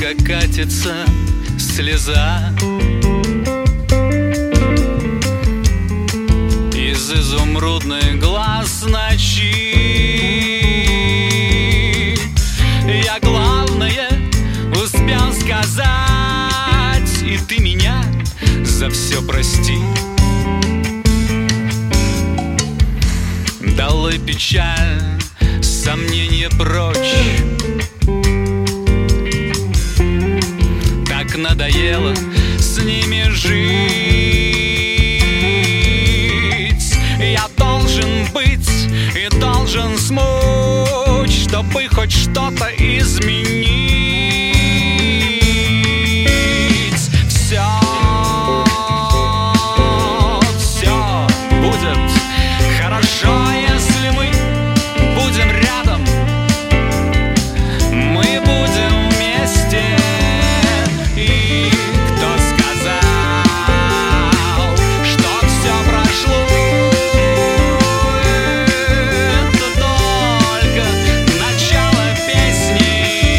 Тихо катится слеза из изумрудных глаз ночи. Я главное успел сказать, и ты меня за все прости. Долой печаль, сомнения прочь. Так надоело с ними жить. Я должен быть и должен смочь, чтобы хоть что-то изменить. Все будет хорошо, если мы будем рядом. Мы будем вместе. И кто сказал, что все прошло? Это только начало песни.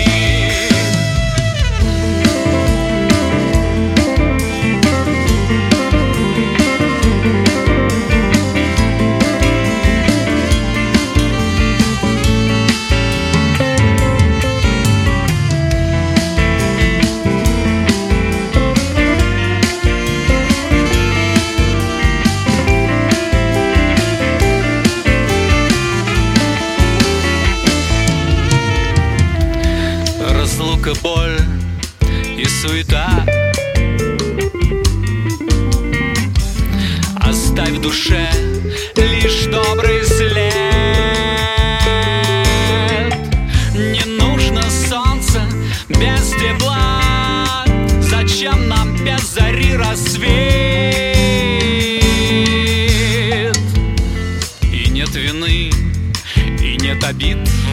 Разлука, боль и суета. Оставь в душе лишь добрый след. Не нужно солнца без тепла. Зачем нам без зари рассвет? И нет вины, и нет обид.